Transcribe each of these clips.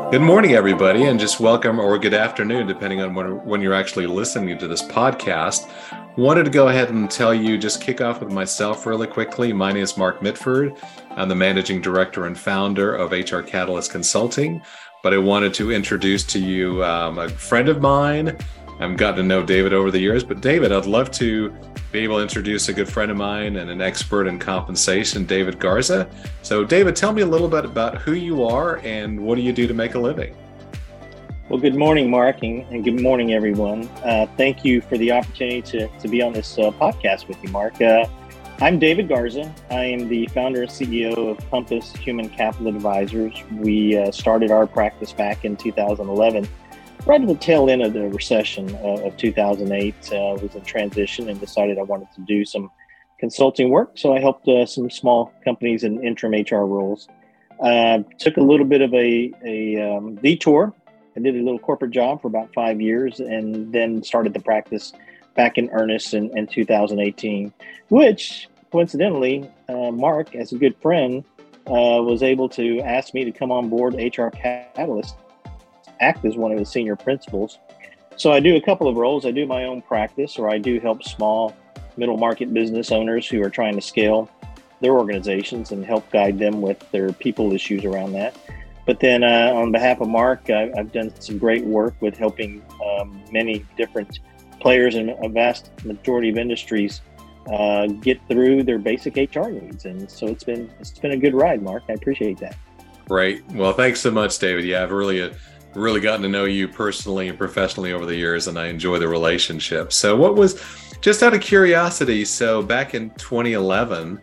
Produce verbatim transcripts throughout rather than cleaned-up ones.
Good morning, everybody, and just welcome, or good afternoon, depending on when, when you're actually listening to this podcast. Wanted to go ahead and tell you, just kick off with myself really quickly. My name is Mark Mitford. I'm the managing director and founder of H R Catalyst Consulting, but I wanted to introduce to you um, a friend of mine. I've gotten to know David over the years, but David, I'd love to be able to introduce a good friend of mine and an expert in compensation, David Garza. So David, tell me a little bit about who you are and what do you do to make a living? Well, good morning, Mark, and, and good morning, everyone. Uh, thank you for the opportunity to, to be on this uh, podcast with you, Mark. Uh, I'm David Garza. I am the founder and C E O of Compass Human Capital Advisors. We uh, started our practice back in two thousand eleven. Right at the tail end of the recession uh, of two thousand eight, uh, was in transition and decided I wanted to do some consulting work. So I helped uh, some small companies in interim H R roles. Uh, took a little bit of a, a um, detour. I did a little corporate job for about five years and then started the practice back in earnest in, in two thousand eighteen, which coincidentally, uh, Mark, as a good friend, uh, was able to ask me to come on board H R Catalyst, act as one of the senior principals. So I do a couple of roles. I do my own practice, or I do help small middle market business owners who are trying to scale their organizations and help guide them with their people issues around that. But then uh, on behalf of Mark, I, I've done some great work with helping um, many different players in a vast majority of industries uh, get through their basic H R needs. And so it's been it's been a good ride, Mark. I appreciate that. Great. Well, thanks so much, David. Yeah, I've really uh, really gotten to know you personally and professionally over the years, and I enjoy the relationship. So what was, just out of curiosity, so back in twenty eleven,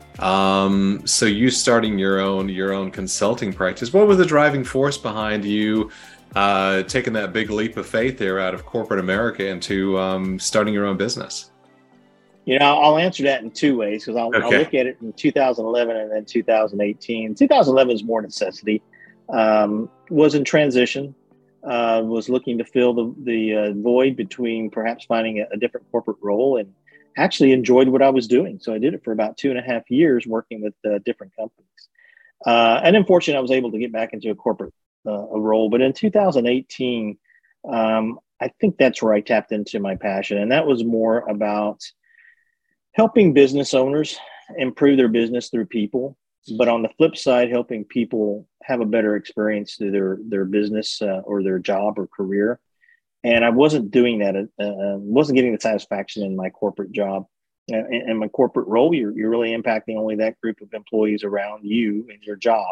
um, so you starting your own your own consulting practice, what was the driving force behind you uh, taking that big leap of faith there out of corporate America into um, starting your own business? You know, I'll answer that in two ways, because I'll, okay. I'll look at it in two thousand eleven and then two thousand eighteen. two thousand eleven is more necessity. Um, was in transition, uh, was looking to fill the, the uh, void between perhaps finding a, a different corporate role, and actually enjoyed what I was doing. So I did it for about two and a half years working with uh, different companies. Uh, and unfortunately, I was able to get back into a corporate uh, a role. But in two thousand eighteen, um, I think that's where I tapped into my passion. And that was more about helping business owners improve their business through people. But on the flip side, helping people have a better experience through their, their business uh, or their job or career. And I wasn't doing that, uh, wasn't getting the satisfaction in my corporate job. Uh, in, in my corporate role, you're, you're really impacting only that group of employees around you and your job.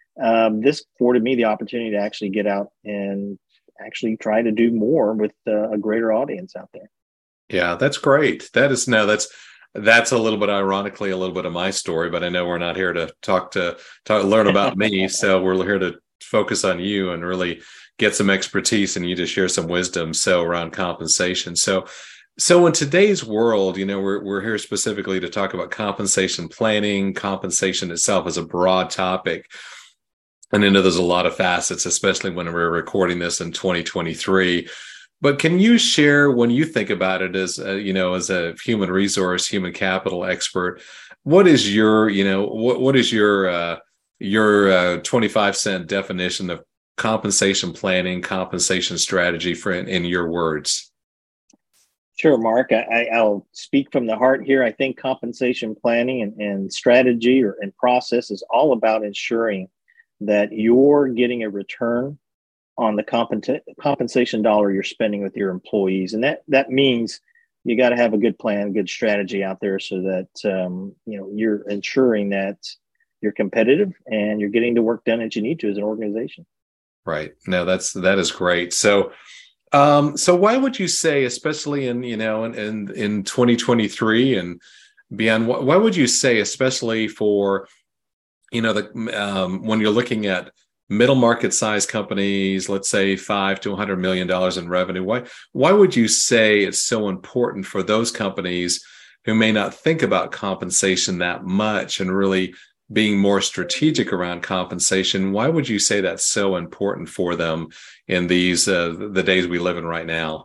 Um, this afforded me the opportunity to actually get out and actually try to do more with uh, a greater audience out there. Yeah, that's great. That is, no, that's, That's a little bit ironically a little bit of my story, but I know we're not here to talk to, to learn about me. So we're here to focus on you and really get some expertise and you to share some wisdom. So around compensation. So, so in today's world, you know, we're, we're here specifically to talk about compensation planning. Compensation itself is a broad topic. And I know there's a lot of facets, especially when we're recording this in twenty twenty-three. But can you share, when you think about it as a, you know, as a human resource, human capital expert, what is your, you know, what what is your uh, your uh, twenty-five cent definition of compensation planning, compensation strategy, for in, in your words? Sure, Mark. I, I'll speak from the heart here. I think compensation planning and, and strategy or and process is all about ensuring that you're getting a return on the compensa- compensation dollar you're spending with your employees. And that, that means you got to have a good plan, good strategy out there so that, um, you know, you're ensuring that you're competitive and you're getting the work done that you need to as an organization. Right. No, that's, that is great. So, um, so why would you say, especially in, you know, in, in, in twenty twenty-three and beyond, why, why would you say, especially for, you know, the, um, when you're looking at middle market size companies, let's say five to one hundred million dollars in revenue, why why would you say it's so important for those companies who may not think about compensation that much and really being more strategic around compensation? Why would you say that's so important for them in these uh, the days we live in right now?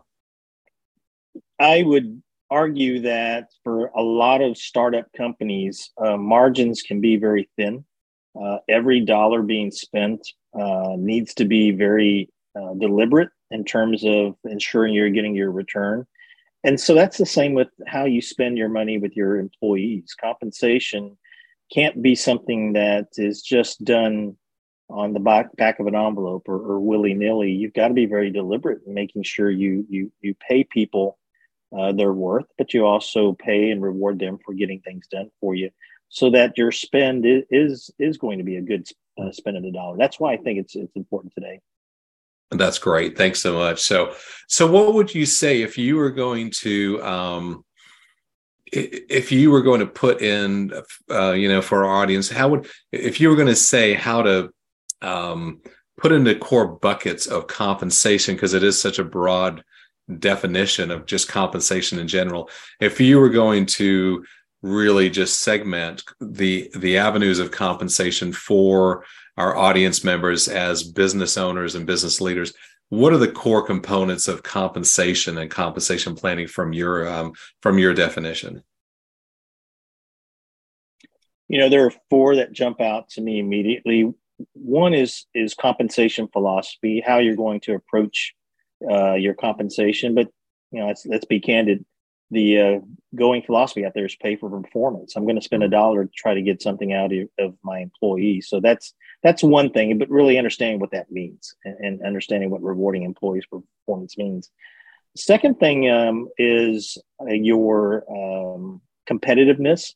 I would argue that for a lot of startup companies, uh, margins can be very thin. Uh, every dollar being spent uh, needs to be very uh, deliberate in terms of ensuring you're getting your return. And so that's the same with how you spend your money with your employees. Compensation can't be something that is just done on the back, back of an envelope or, or willy-nilly. You've got to be very deliberate in making sure you you you pay people uh, their worth, but you also pay and reward them for getting things done for you, so that your spend is is, is going to be a good uh, spend of the dollar. That's why I think it's it's important today. That's great. Thanks so much. So, so what would you say if you were going to, um, if you were going to put in, uh, you know, for our audience, how would, if you were going to say how to um, put into core buckets of compensation, because it is such a broad definition of just compensation in general. If you were going to really just segment the the avenues of compensation for our audience members as business owners and business leaders, what are the core components of compensation and compensation planning from your um, from your definition? You know, there are four that jump out to me immediately. One is is compensation philosophy, how you're going to approach uh, your compensation. But you know, let's let's be candid. The uh, going philosophy out there is pay for performance. I'm going to spend a dollar to try to get something out of, of my employees. So that's that's one thing, but really understanding what that means and, and understanding what rewarding employees for performance means. The second thing um, is uh, your um, competitiveness.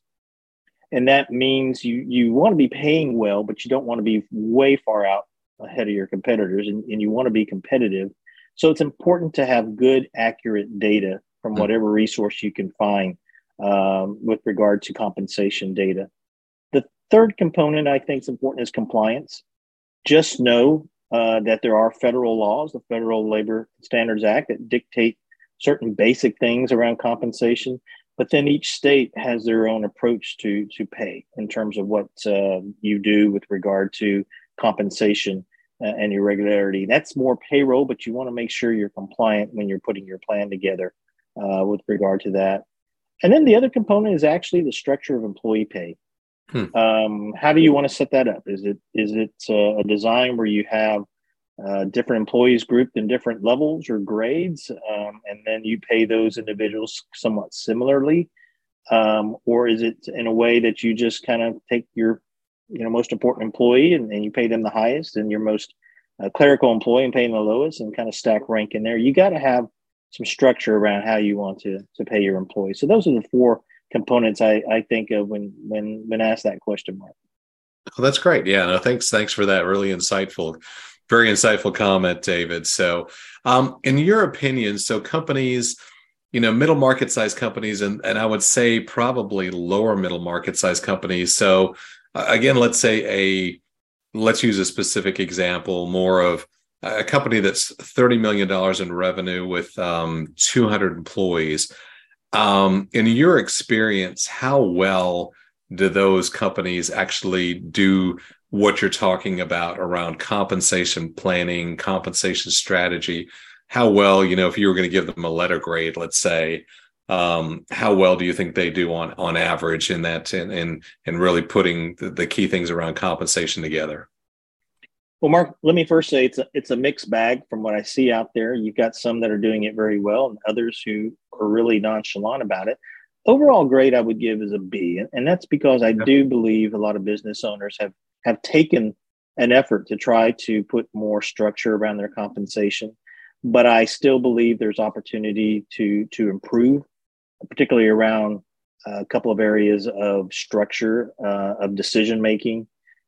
And that means you you want to be paying well, but you don't want to be way far out ahead of your competitors, and, and you want to be competitive. So it's important to have good, accurate data from whatever resource you can find um, with regard to compensation data. The third component I think is important is compliance. Just know uh, that there are federal laws, the Federal Labor Standards Act, that dictate certain basic things around compensation. But then each state has their own approach to to pay in terms of what uh, you do with regard to compensation uh, and your regularity. That's more payroll, but you want to make sure you're compliant when you're putting your plan together uh, with regard to that. And then the other component is actually the structure of employee pay. Hmm. Um, how do you want to set that up? Is it is it uh, a design where you have Uh, different employees grouped in different levels or grades, um, and then you pay those individuals somewhat similarly? Um, or is it in a way that you just kind of take your you know, most important employee and, and you pay them the highest, and your most uh, clerical employee and pay them the lowest, and kind of stack rank in there? You got to have some structure around how you want to, to pay your employees. So those are the four components I, I think of when, when, when asked that question, Mark. Well, that's great. Yeah, no, thanks. Thanks for that. Really insightful. Very insightful comment, David. So, um, in your opinion, so companies, you know, middle market size companies, and, and I would say probably lower middle market size companies. So, uh, again, let's say a, let's use a specific example, more of a company that's thirty million dollars in revenue with um, two hundred employees. Um, in your experience, how well do those companies actually do what you're talking about around compensation planning, compensation strategy? How well, you know, if you were going to give them a letter grade, let's say, um, how well do you think they do on on average in that, in in, in really putting the, the key things around compensation together? Well, Mark, let me first say it's a, it's a mixed bag from what I see out there. You've got some that are doing it very well and others who are really nonchalant about it. Overall grade I would give is a B, and that's because I do believe a lot of business owners have have taken an effort to try to put more structure around their compensation. But I still believe there's opportunity to to improve, particularly around a couple of areas of structure, uh, of decision making,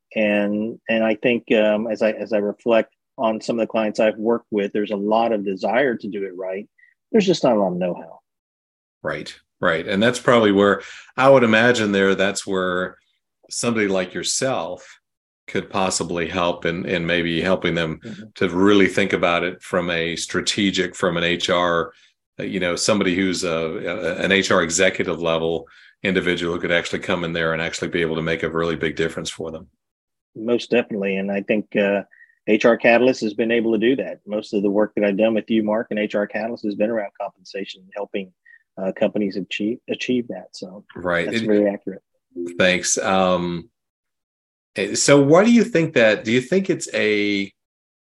and and I think um, as I as I reflect on some of the clients I've worked with, there's a lot of desire to do it right. There's just not a lot of know-how. Right. Right. And that's probably where I would imagine there, that's where somebody like yourself could possibly help in, in maybe helping them mm-hmm. to really think about it from a strategic, from an H R, you know, somebody who's a, a an H R executive level individual who could actually come in there and actually be able to make a really big difference for them. Most definitely. And I think uh, H R Catalyst has been able to do that. Most of the work that I've done with you, Mark, and H R Catalyst has been around compensation, helping Uh, companies achieve achieve that. So right, that's it, very accurate. Thanks. Um, Eh, So why do you think that? Do you think it's a,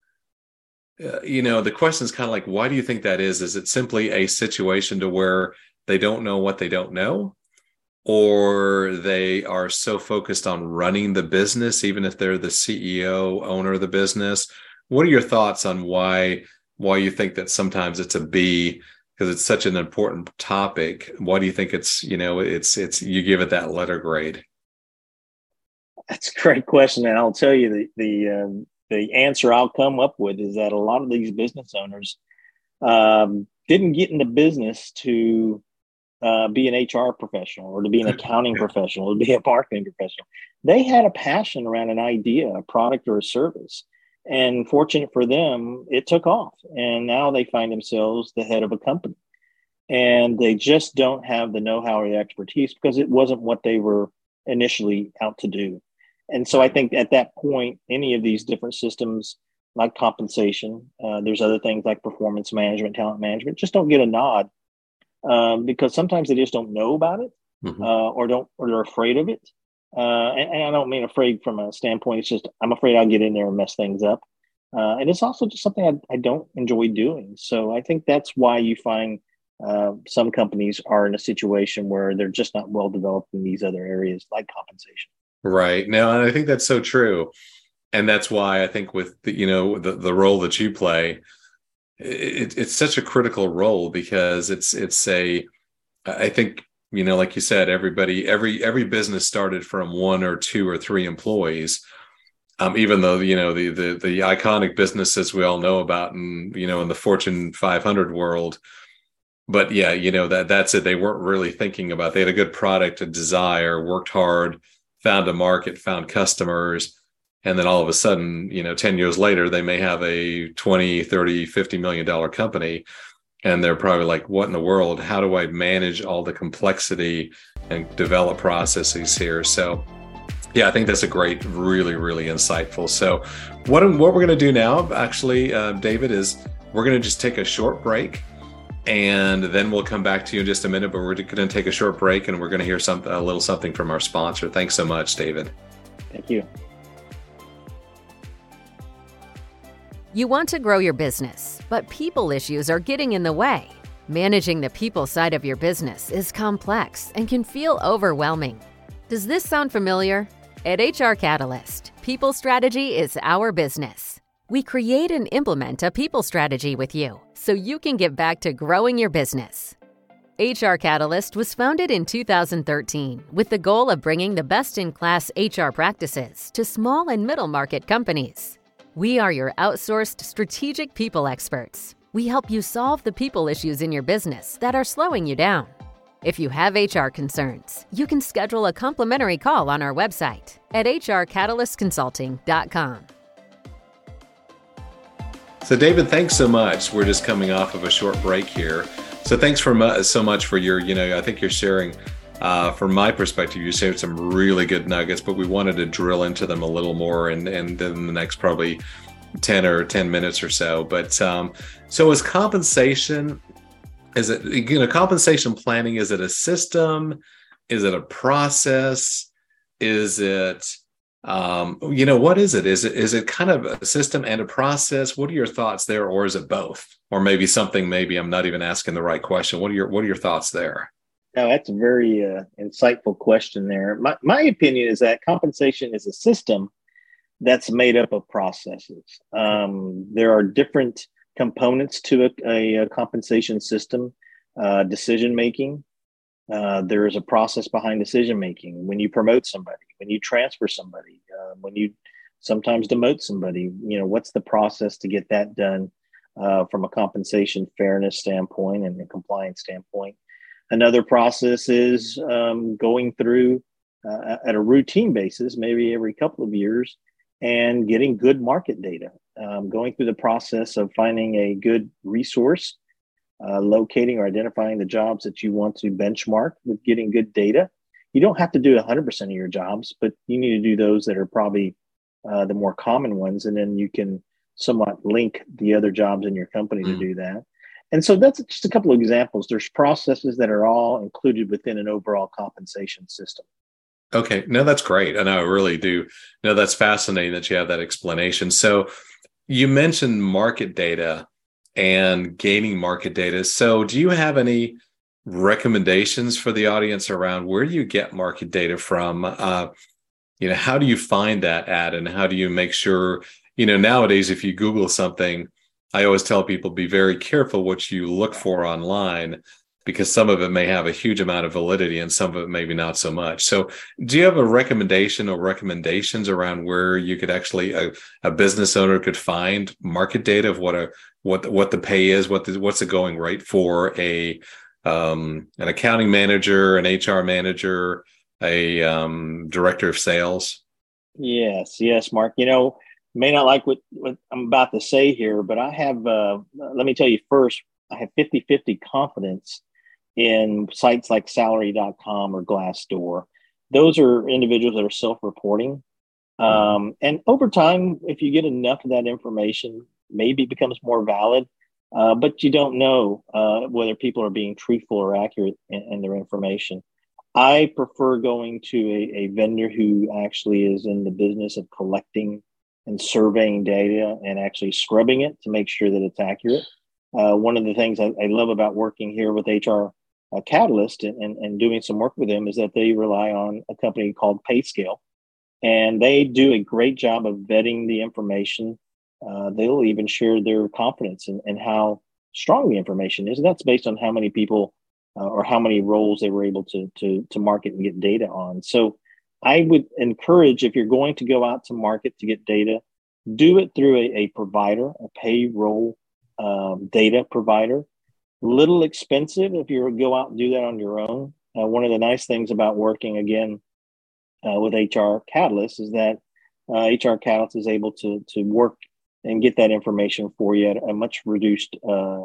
uh, you know, the question is kind of like, why do you think that is? Is it simply a situation to where they don't know what they don't know? Or they are so focused on running the business, even if they're the C E O, owner of the business? What are your thoughts on why why you think that sometimes it's a B, because it's such an important topic? Why do you think it's, you know, it's it's you give it that letter grade? That's a great question, and I'll tell you the the um, the answer I'll come up with is that a lot of these business owners um, didn't get into business to uh, be an H R professional or to be an accounting Yeah. professional or to be a marketing professional. They had a passion around an idea, a product, or a service. And fortunate for them, it took off. And now they find themselves the head of a company. And they just don't have the know how or the expertise because it wasn't what they were initially out to do. And so I think at that point, any of these different systems like compensation, uh, there's other things like performance management, talent management, just don't get a nod um, because sometimes they just don't know about it Mhm. uh, or don't or they're afraid of it. Uh, and, and I don't mean afraid from a standpoint. It's just I'm afraid I'll get in there and mess things up. Uh, and it's also just something I, I don't enjoy doing. So I think that's why you find uh, some companies are in a situation where they're just not well developed in these other areas like compensation. Right. Now, and I think that's so true. And that's why I think with the, you know, the, the role that you play, it, it's such a critical role because it's it's a I think, you know, like you said, everybody every every business started from one or two or three employees. Um, even though, you know, the the the iconic businesses we all know about, and you know, in the Fortune five hundred world. But yeah, you know, that that's it. They weren't really thinking about. They had a good product, a desire, worked hard, found a market, found customers, and then all of a sudden, you know, ten years later, they may have a twenty, thirty, fifty million dollar company, and they're probably like, what in the world? How do I manage all the complexity and develop processes here? So yeah, I think that's a great, really, really insightful. So what what we're going to do now, actually, uh, David, is we're going to just take a short break, and then we'll come back to you in just a minute. But we're going to take a short break, and we're going to hear some a little something from our sponsor. Thanks so much, David. Thank you. You want to grow your business, but people issues are getting in the way. Managing the people side of your business is complex and can feel overwhelming. Does this sound familiar? At H R Catalyst, people strategy is our business. We create and implement a people strategy with you so you can get back to growing your business. H R Catalyst was founded in two thousand thirteen with the goal of bringing the best-in-class H R practices to small and middle market companies. We are your outsourced strategic people experts. We help you solve the people issues in your business that are slowing you down. If you have H R concerns, you can schedule a complimentary call on our website at h r catalyst consulting dot com. So, David, thanks so much. We're just coming off of a short break here. So, thanks for mu- so much for your, you know, I think you're sharing, uh, from my perspective, you shared some really good nuggets, but we wanted to drill into them a little more and and in the next probably ten or ten minutes or so. But um, so is compensation, is it, you know, compensation planning, is it a system? Is it a process? Is it, um, you know, what is it? Is it, is it kind of a system and a process? What are your thoughts there? Or is it both? Or maybe something, maybe I'm not even asking the right question. What are your, what are your thoughts there? Now, that's a very uh, insightful question there. My, my opinion is that compensation is a system that's made up of processes. Um, there are different components to a, a, a compensation system, uh, decision making. Uh, there is a process behind decision making. When you promote somebody, when you transfer somebody, uh, when you sometimes demote somebody, you know, what's the process to get that done uh, from a compensation fairness standpoint and a compliance standpoint? Another process is um, going through uh, at a routine basis, maybe every couple of years, and getting good market data, um, going through the process of finding a good resource, uh, locating or identifying the jobs that you want to benchmark with getting good data. You don't have to do one hundred percent of your jobs, but you need to do those that are probably uh, the more common ones. And then you can somewhat link the other jobs in your company to Mm. do that. And so that's just a couple of examples. There's processes that are all included within an overall compensation system. Okay. No, that's great. And I really do. No, that's fascinating that you have that explanation. So you mentioned market data and gaining market data. So do you have any recommendations for the audience around where do you get market data from? Uh, you know, how do you find that at, and how do you make sure, you know, nowadays, if you Google something, I always tell people be very careful what you look for online, because some of it may have a huge amount of validity and some of it maybe not so much. So do you have a recommendation or recommendations around where you could actually, a, a business owner could find market data of what a, what, what the pay is, what the, what's the going rate for a, um, an accounting manager, an H R manager, a um, director of sales? Yes, yes, Mark. You know, may not like what, what I'm about to say here, but I have, uh, let me tell you first, I have fifty-fifty confidence in sites like salary dot com or Glassdoor. Those are individuals that are self-reporting. Um, and over time, if you get enough of that information, maybe it becomes more valid. Uh, but you don't know uh, whether people are being truthful or accurate in, in their information. I prefer going to a, a vendor who actually is in the business of collecting and surveying data and actually scrubbing it to make sure that it's accurate. Uh, one of the things I, I love about working here with H R uh, Catalyst and, and, and doing some work with them is that they rely on a company called PayScale, and they do a great job of vetting the information. Uh, they'll even share their confidence in, in how strong the information is. And that's based on how many people uh, or how many roles they were able to, to, to market and get data on. So I would encourage, if you're going to go out to market to get data, do it through a, a provider, a payroll um, data provider. Little expensive if you go out and do that on your own. Uh, one of the nice things about working again uh, with H R Catalyst is that uh, H R Catalyst is able to to work and get that information for you at a much reduced uh,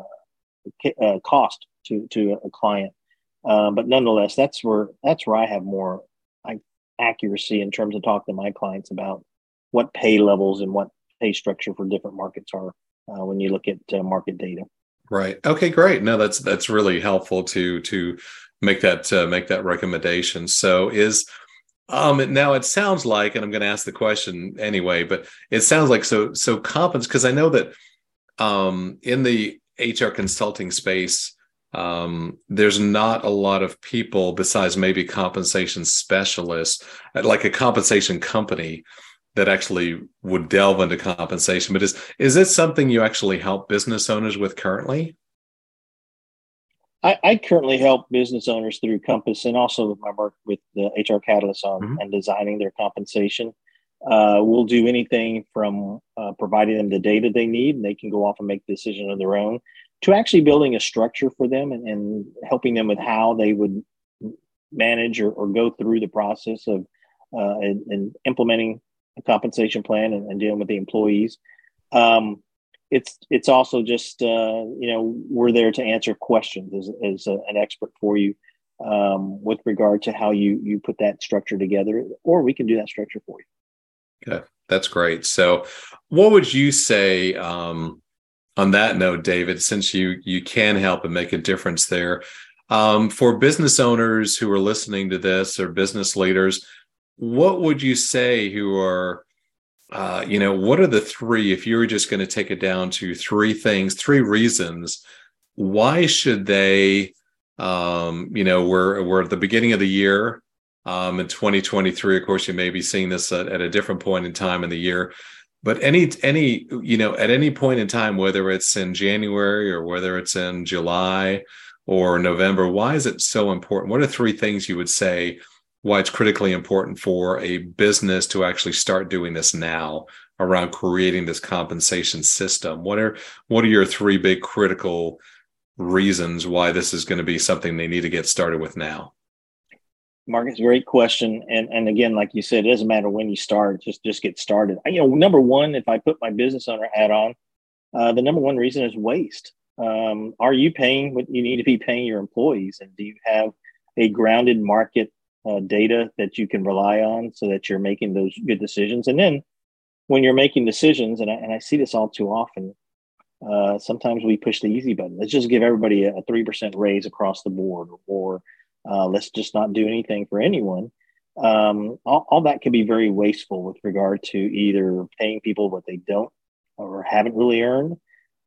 uh, cost to to a client. Uh, but nonetheless, that's where that's where I have more like, accuracy in terms of talking to my clients about what pay levels and what pay structure for different markets are uh, when you look at uh, market data. Right. Okay, great. No, that's that's really helpful to to make that uh, make that recommendation. So is um now it sounds like, and I'm going to ask the question anyway, but it sounds like so so compens because I know that um in the H R consulting space, um there's not a lot of people besides maybe compensation specialists, like a compensation company, that actually would delve into compensation. But is is this something you actually help business owners with currently? I, I currently help business owners through Compass, and also my work with the H R Catalyst on Mm-hmm. and designing their compensation. Uh, we'll do anything from uh, providing them the data they need, and they can go off and make the decision of their own, to actually building a structure for them and, and helping them with how they would manage or, or go through the process of uh, and, and implementing a compensation plan and, and dealing with the employees. Um, it's it's also just uh, you know we're there to answer questions as, as a, an expert for you um, with regard to how you you put that structure together, or we can do that structure for you. Okay, that's great. So, what would you say um, on that note, David? Since you you can help and make a difference there, um, for business owners who are listening to this or business leaders, what would you say who are Uh, you know, what are the three, if you were just going to take it down to three things, three reasons, why should they, um, you know, we're, we're at the beginning of the year, um, in twenty twenty-three, of course, you may be seeing this at, at a different point in time in the year, but any, any, you know, at any point in time, whether it's in January or whether it's in July or November, why is it so important? What are three things you would say why it's critically important for a business to actually start doing this now around creating this compensation system? What are what are your three big critical reasons why this is going to be something they need to get started with now? Marcus, great question. And and again, like you said, it doesn't matter when you start, just just get started. You know, number one, if I put my business owner hat on, uh, the number one reason is waste. Um, are you paying what you need to be paying your employees? And do you have a grounded market Uh, data that you can rely on so that you're making those good decisions? And then when you're making decisions, and I, and I see this all too often, uh, sometimes we push the easy button. Let's just give everybody a, a three percent raise across the board, or uh, let's just not do anything for anyone. Um, all, all that can be very wasteful with regard to either paying people what they don't or haven't really earned,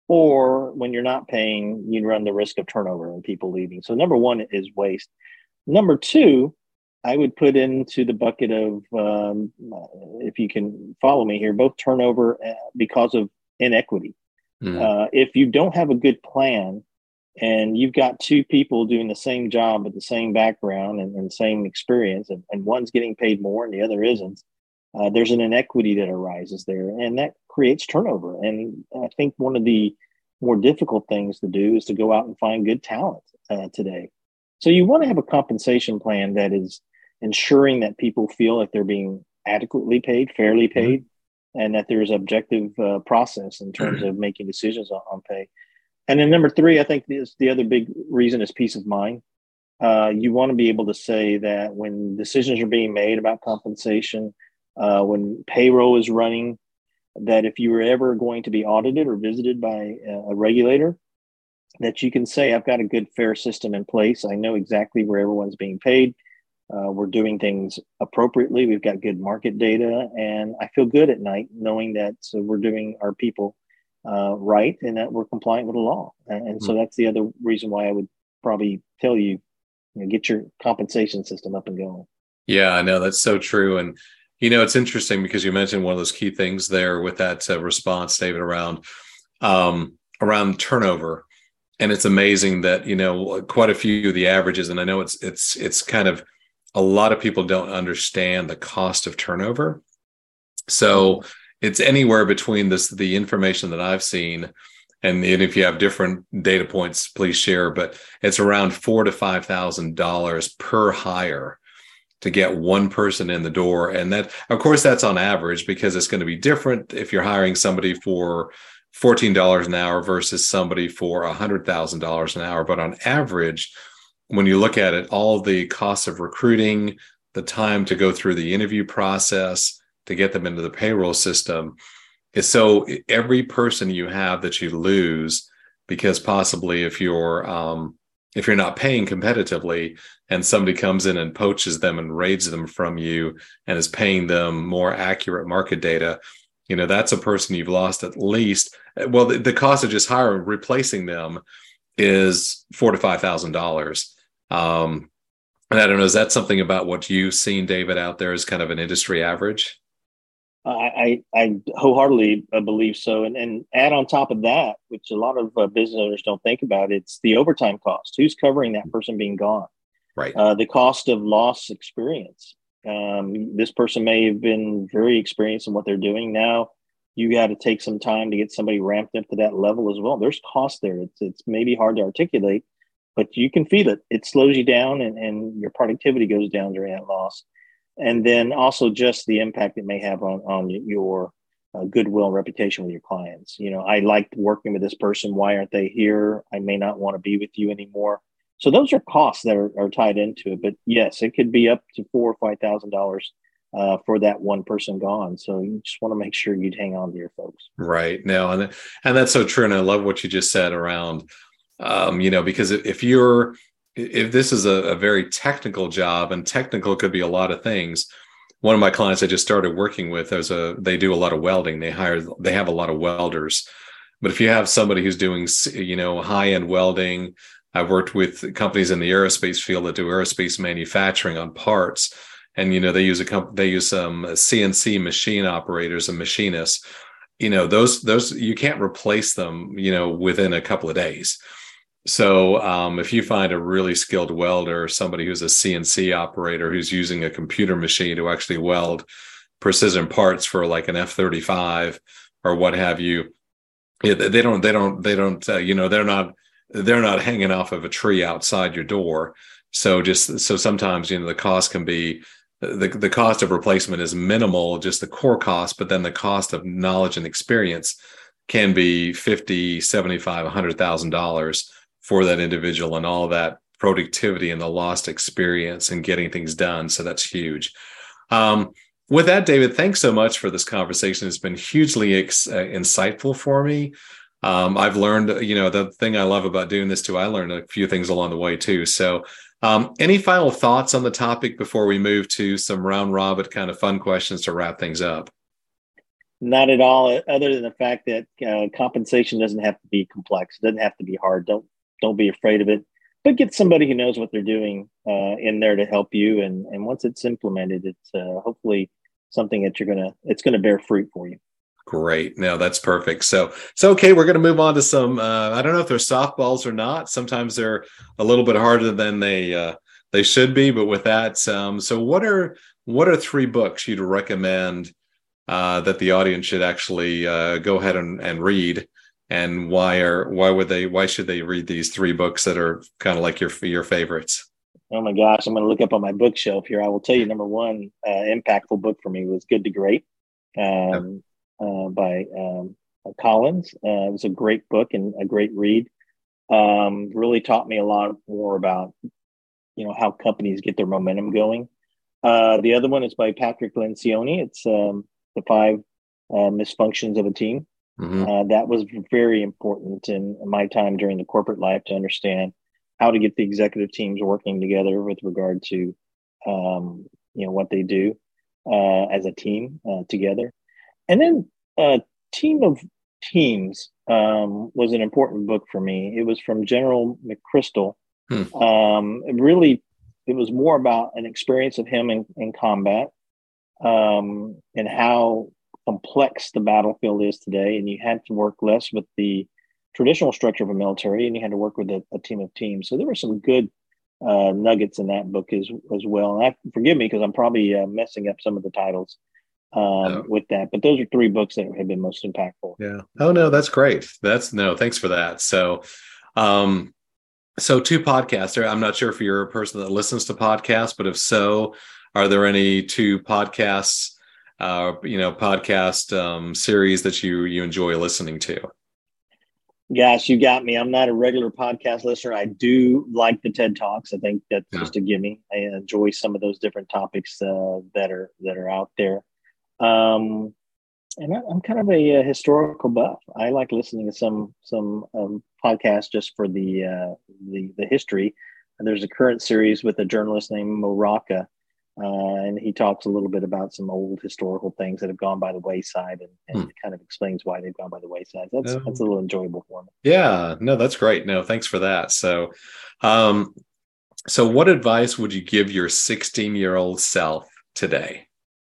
or when you're not paying, you run the risk of turnover and people leaving. So number one is waste. Number two, I would put into the bucket of, um, if you can follow me here, both turnover because of inequity. Mm. Uh, if you don't have a good plan and you've got two people doing the same job with the same background and, and same experience, and, and one's getting paid more and the other isn't, uh, there's an inequity that arises there, and that creates turnover. And I think one of the more difficult things to do is to go out and find good talent uh, today. So you want to have a compensation plan that is ensuring that people feel like they're being adequately paid, fairly paid, mm-hmm. and that there's objective uh, process in terms mm-hmm. of making decisions on, on pay. And then number three, I think is the other big reason is peace of mind. Uh, you want to be able to say that when decisions are being made about compensation, uh, when payroll is running, that if you were ever going to be audited or visited by a regulator, that you can say, I've got a good, fair system in place. I know exactly where everyone's being paid. Uh, we're doing things appropriately. We've got good market data, and I feel good at night knowing that so we're doing our people uh, right and that we're compliant with the law. And, and mm-hmm. so that's the other reason why I would probably tell you, you know, get your compensation system up and going. Yeah, I know that's so true. And, you know, it's interesting because you mentioned one of those key things there with that uh, response, David, around um, around turnover. And it's amazing that, you know, quite a few of the averages, and I know it's it's it's kind of a lot of people don't understand the cost of turnover. So it's anywhere between this, the information that I've seen, and, and if you have different data points, please share, but it's around four to five thousand dollars per hire to get one person in the door. And that, of course, that's on average, because it's going to be different if you're hiring somebody for fourteen dollars an hour versus somebody for one hundred thousand dollars an hour. But on average, when you look at it, all the costs of recruiting, the time to go through the interview process to get them into the payroll system is so every person you have that you lose, because possibly if you're um, if you're not paying competitively and somebody comes in and poaches them and raids them from you and is paying them more accurate market data, you know, that's a person you've lost at least. Well, the, the cost of just hiring, replacing them is four to five thousand dollars. Um, and I don't know, is that something about what you've seen, David, out there as kind of an industry average? I, I wholeheartedly believe so. And, and add on top of that, which a lot of uh, business owners don't think about, it's the overtime cost. Who's covering that person being gone? Right. Uh, the cost of lost experience. Um, this person may have been very experienced in what they're doing. Now you got to take some time to get somebody ramped up to that level as well. There's cost there. It's, it's maybe hard to articulate, but you can feel it. It slows you down, and, and your productivity goes down during that loss. And then also just the impact it may have on, on your uh, goodwill and reputation with your clients. You know, I liked working with this person. Why aren't they here? I may not want to be with you anymore. So those are costs that are, are tied into it. But yes, it could be up to four or five thousand dollars uh, for that one person gone. So you just want to make sure you'd hang on to your folks. Right. No, and and that's so true. And I love what you just said around, um, you know, because if you're if this is a, a very technical job, and technical could be a lot of things. One of my clients I just started working with, there's a, they do a lot of welding. They hire, they have a lot of welders, but if you have somebody who's doing, you know, high end welding, I've worked with companies in the aerospace field that do aerospace manufacturing on parts. And, you know, they use a comp- they use some C N C machine operators and machinists, you know, those, those, you can't replace them, you know, within a couple of days. So um, if you find a really skilled welder, somebody who's a C N C operator who's using a computer machine to actually weld precision parts for like an F thirty-five or what have you, they don't, they don't, they don't, uh, you know, they're not, they're not hanging off of a tree outside your door. So just, so sometimes, you know, the cost can be, the, the cost of replacement is minimal, just the core cost, but then the cost of knowledge and experience can be fifty, seventy-five, a hundred thousand dollars for that individual, and all that productivity and the lost experience and getting things done. So that's huge. Um, with that, David, thanks so much for this conversation. It's been hugely ex- uh, insightful for me. Um, I've learned, you know, the thing I love about doing this too, I learned a few things along the way too. So Um, any final thoughts on the topic before we move to some round robin kind of fun questions to wrap things up? Not at all, other than the fact that uh, compensation doesn't have to be complex. It doesn't have to be hard. Don't don't be afraid of it, but get somebody who knows what they're doing uh, in there to help you. And and once it's implemented, it's uh, hopefully something that you're gonna it's gonna bear fruit for you. Great. No, that's perfect. So, so okay, we're going to move on to some. Uh, I don't know if they're softballs or not. Sometimes they're a little bit harder than they uh, they should be. But with that, um, so what are what are three books you'd recommend uh, that the audience should actually uh, go ahead and, and read, and why are why would they why should they read these three books that are kind of like your your favorites? Oh my gosh, I'm going to look up on my bookshelf here. I will tell you, number one, uh, impactful book for me was Good to Great. Um, Yeah. Uh, by um, Collins. Uh, it was a great book and a great read. Um, really taught me a lot more about, you know, how companies get their momentum going. Uh, the other one is by Patrick Lencioni. It's um, The Five uh, Misfunctions of a Team. Mm-hmm. Uh, that was very important in my time during the corporate life to understand how to get the executive teams working together with regard to, um, you know, what they do uh, as a team uh, together. And then uh, Team of Teams um, was an important book for me. It was from General McChrystal. Hmm. Um, it really, it was more about an experience of him in, in combat um, and how complex the battlefield is today. And you had to work less with the traditional structure of a military, and you had to work with a, a team of teams. So there were some good uh, nuggets in that book as, as well. And I, forgive me, because I'm probably uh, messing up some of the titles. Um, oh. with that, but those are three books that have been most impactful. Yeah. Oh no, that's great. That's no, thanks for that. So, um, so two podcasts. I'm not sure if you're a person that listens to podcasts, but if so, are there any two podcasts, uh, you know, podcast um, series that you you enjoy listening to? Gosh, you got me. I'm not a regular podcast listener. I do like the TED Talks. I think that's yeah. just a gimme. I enjoy some of those different topics uh, that are that are out there. Um, and I, I'm kind of a, a historical buff. I like listening to some some um, podcasts just for the uh, the the history. And there's a current series with a journalist named Mo Rocca, uh, and he talks a little bit about some old historical things that have gone by the wayside, and, and hmm. kind of explains why they've gone by the wayside. That's no. that's a little enjoyable for me. Yeah, no, that's great. No, thanks for that. So, um, so what advice would you give your sixteen-year-old self today?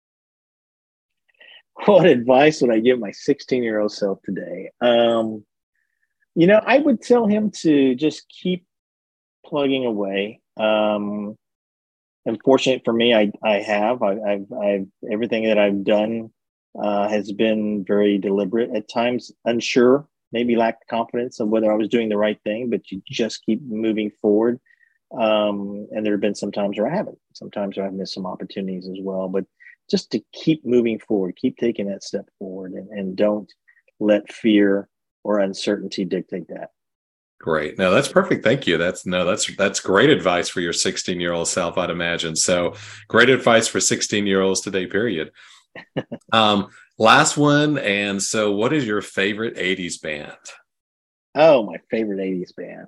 What advice would I give my sixteen-year-old self today? Um, you know, I would tell him to just keep plugging away. Um, unfortunate for me, I I have. I, I've I've everything that I've done uh, has been very deliberate. At times, unsure, maybe lacked confidence of whether I was doing the right thing. But you just keep moving forward. Um, and there have been some times where I haven't. Sometimes where I've missed some opportunities as well. But just to keep moving forward, keep taking that step forward, and, and don't let fear or uncertainty dictate that. Great. No, that's perfect. Thank you. That's no, that's that's great advice for your sixteen-year-old self, I'd imagine. So great advice for sixteen-year-olds today, period. um, last one. And so what is your favorite eighties band? Oh, my favorite eighties band.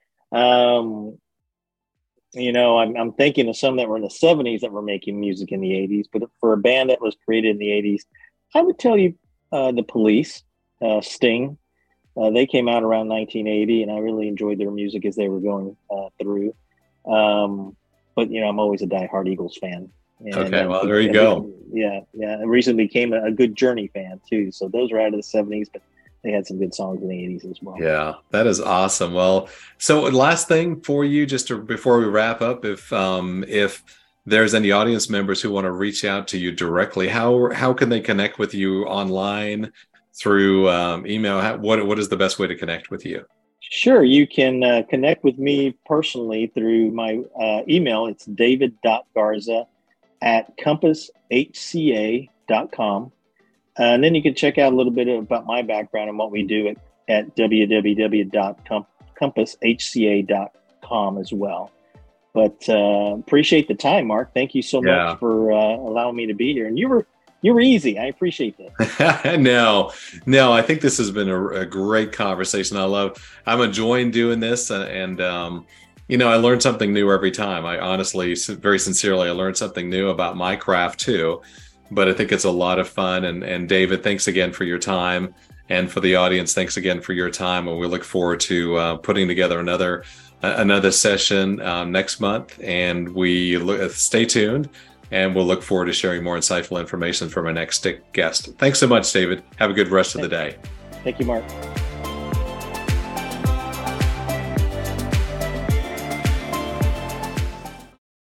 Um, You know, I'm I'm thinking of some that were in the seventies that were making music in the eighties, but for a band that was created in the eighties, I would tell you uh, the Police, uh, Sting. Uh, they came out around nineteen eighty, and I really enjoyed their music as they were going uh, through. Um, but, you know, I'm always a diehard Eagles fan. And, okay, well, uh, there you go. Recently, yeah, yeah. I recently became a, a good Journey fan, too. So those were out of the seventies, but they had some good songs in the eighties as well. Yeah, that is awesome. Well, so last thing for you, just to, before we wrap up, if um, if there's any audience members who want to reach out to you directly, how how can they connect with you online, through um, email? How, what what is the best way to connect with you? Sure, you can uh, connect with me personally through my uh, email. It's david dot garza at compass h c a dot com. Uh, and then you can check out a little bit about my background and what we do at, at w w w dot compass h c a dot com as well. But uh, appreciate the time, Mark. Thank you so yeah. much for uh, allowing me to be here. And you were you were easy. I appreciate that. no, no, I think this has been a, a great conversation. I love, I'm enjoying doing this, and, and um, You know, I learned something new every time. I honestly, very sincerely, I learned something new about my craft too. But I think it's a lot of fun. And, and David, thanks again for your time. And for the audience, thanks again for your time. And we look forward to uh, putting together another uh, another session um, next month. And we look, stay tuned, and we'll look forward to sharing more insightful information from our next guest. Thanks so much, David. Have a good rest of the day. Thank you, Mark.